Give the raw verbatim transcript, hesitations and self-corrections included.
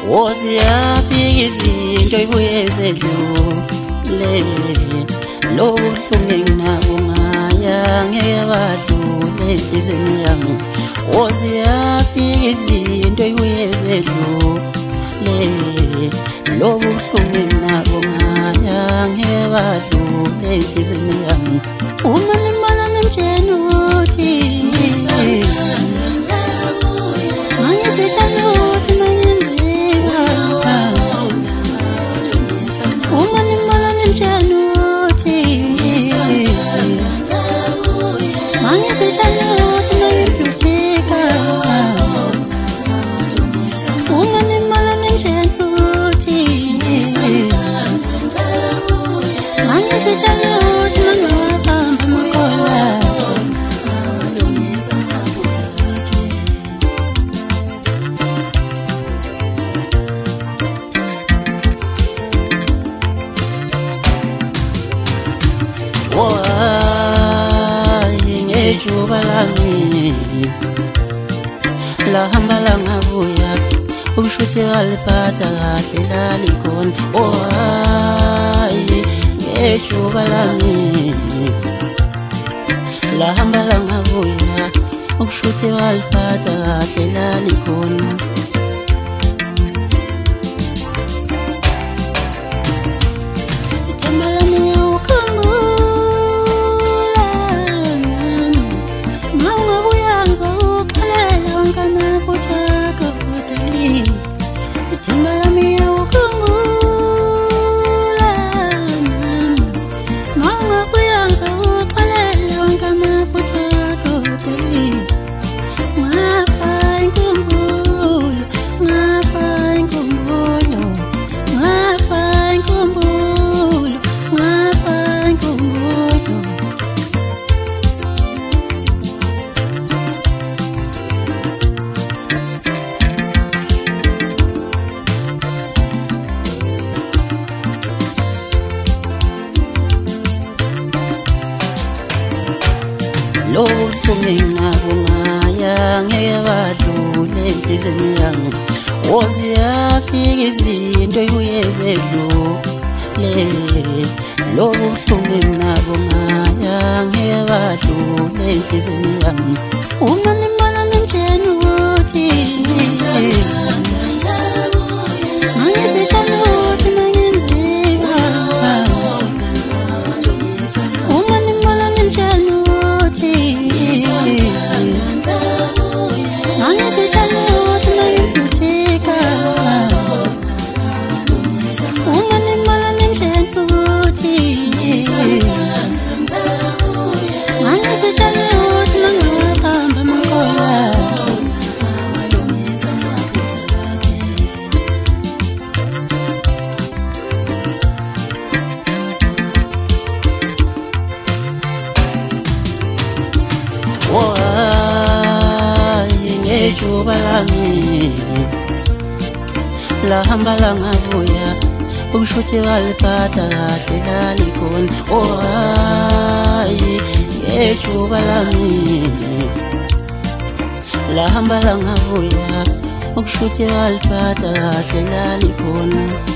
wozi yafika izinto ibuye zedlule lobuhlungu enginabo ngaya ngeke badlule enhlizweni yami wozi yafika izinto ibuye zedlule lobuhlungu enginabo ngaya ngeke badlule enhlizweni yami uma nimbona nimtshela ukuthi juba lami lahamba langabuya ukushuthi aliphatha kahle lalikhona oh hayi ngejuba lami lahamba langabuya ukushuthi aliphatha kahle lalikhona lobuhlungu enginabo ngaya ngeke badlule enhlizweni yami wozi yafika izinto ibuye zedlule lobuhlungu enginabo ngaya ngeke badlule enhlizweni yami uma nimbona nimtshela ukuthi juba lami lahamba langabuya ukushuthi aliphatha kahle lalikhona oh hayi ngejuba lami lahamba langabuya ukushuthi aliphatha kahle lalikhona